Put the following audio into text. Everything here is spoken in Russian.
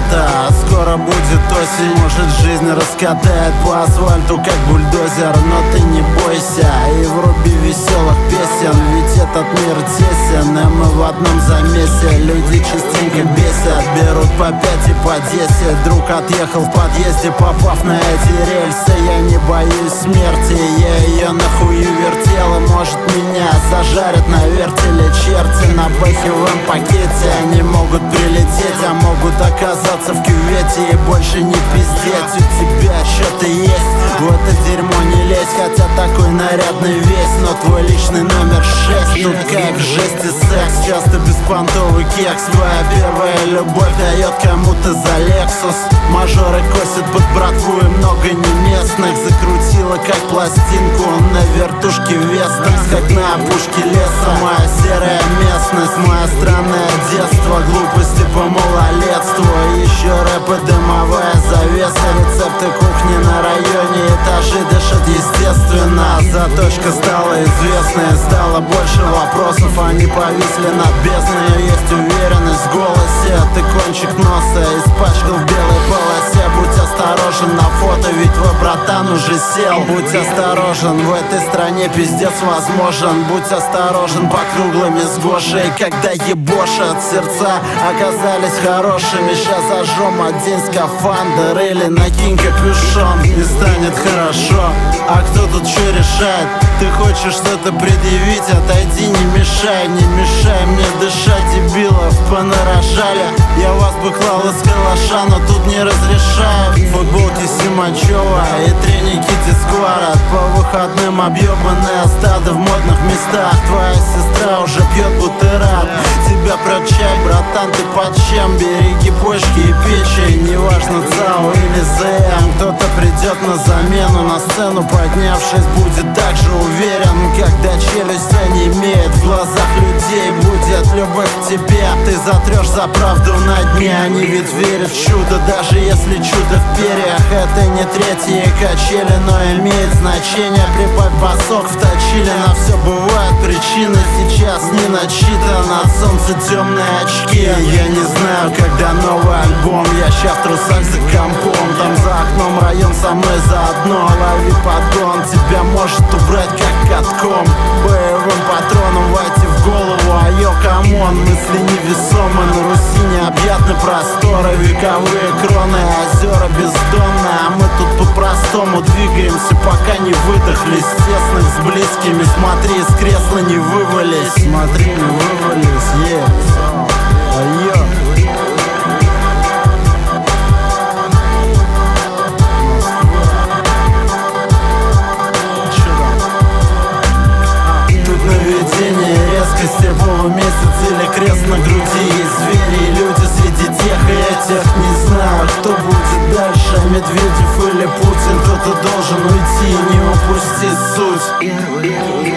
лето, скоро будет осень. Может, жизнь раскатает по асфальту, как бульдозер. Но ты не бойся и вруби веселых песен, ведь этот мир тесен, и мы в одном замесе. Люди частенько бесят, берут по 5 и по 10. Друг отъехал в подъезде, попав на эти рельсы. Я не боюсь смерти, я ее нахую вертела. Может, меня зажарят на вертеле черти. На бэхевом пакете они могут прилететь, а могут оказаться в кювете и больше не пиздеть. У тебя что-то есть, в это дерьмо не лезь. Хотя такой нарядный весь, но твой личный номер 6. Тут как жесть и секс, часто беспонтовый кекс. Твоя первая любовь дает кому-то за Lexus. Мажоры косят под братву и много неместных. Закрутила как пластинку на вертушке Вестекс, как на опушке леса. Моя серая местность, мое странное детство, глупости по малолетству. Еще рэп и дымовая завеса, рецепты кухни на районе, этажи дышат естественно. Заточка стала известной, стало больше вопросов, они повисли над бездной. Есть уверенность в голосе, ты кончик носа испачкал в белой полосе. Будь осторожен на фото, ведь твой братан уже сел. Будь осторожен, в этой стране пиздец возможен. Будь осторожен по круглыми с Гошей, когда ебошат. Сердца оказались хорошими, щас зажжем один скафандр или накинь капюшон, и станет хорошо. А кто тут что решает? Ты хочешь что-то предъявить? Отойди, не мешай, не мешай мне дышать. Дебилов понарожали, я вас бы клал из калаша, но тут не разрешаю. Футболки Симачева и треники Дисквара, по выходным объебанное стадо в модных местах. Твоя сестра уже пьет бутерат, тебя прет чай, братан, ты под чем? Береги почки и печень, неважно ЦАО или ЗМ. Кто-то придет на замену, на сцену поднявшись будет так же уверен. Когда челюсть онемеет, в глазах людей будет любовь к тебе. Ты затрешь за правду на дне, они ведь верят в чудо, даже если чудо в перьях. Это не третьи качели, но имеет значение. Прибавь басок, вточили, на все бывают причины. Сейчас не начитан, от солнца темные очки. Я не знаю, когда новый альбом, я ща в трусах за компом. Там за окном район, со мной заодно. Лови подгон, тебя может убрать как катком. Боевым патроном войти в голову, а йо, камон. Мысли невесомы, на Руси необъятны просторы. Вековые кроны, озера бездонные. А мы тут по-простому двигаемся, пока не выдохлись. Тесных с близкими, смотри, из кресла не вывались. Смотри, не вывались, йо. Резкость любого месяца или крест на груди. Есть звери и люди среди тех и этих. Не знаю, кто будет дальше, Медведев или Путин. Кто-то должен уйти, не упусти суть.